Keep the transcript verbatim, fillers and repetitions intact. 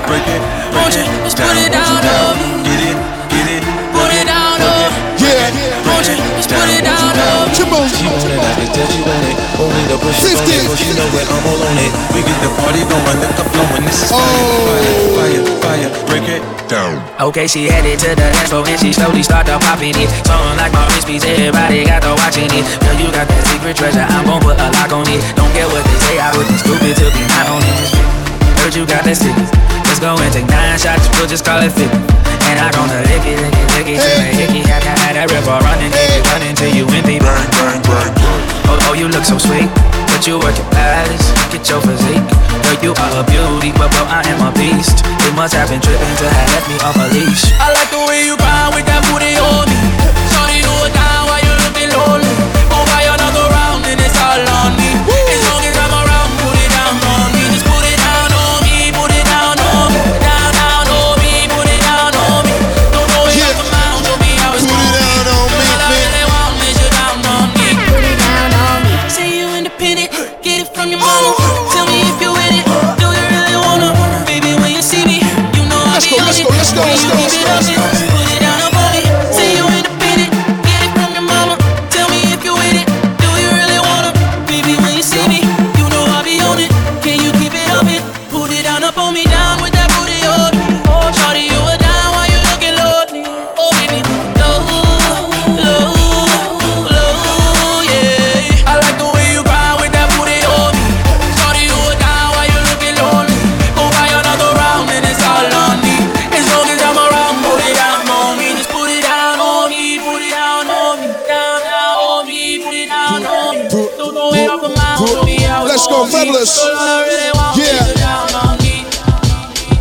break it, Won't you just put it down on me? Get it, get it, put it down on me. Yeah, won't you just put it down on me? Come on, she want it, I can tell she want it. Only the push is on it, but she know that I'm all on it. We get the party going, the cup flowing. This is fire, Oh. fire, fire, fire. Break it down. Okay, she headed to the dance floor and she slowly started popping it. Something like my wrist piece, everybody got to watching it. Girl, you got that secret treasure, I'm gon' put a lock on it. Don't care what they say, I would be stupid to be not on it. Heard you got that stick. Let's go and take nine shots, we'll just call it fit. And I gonna lick it, lick it, lick it till the hickey. Had had that river running, keep it running till you empty. Bang, bang, bang, bang. Oh, oh, you look so sweet, but you work your baddest. Get your physique, girl, you are a beauty, but bro, I am a beast. It must have been tripping to have left me off a leash. I like the way you grind with that booty on me.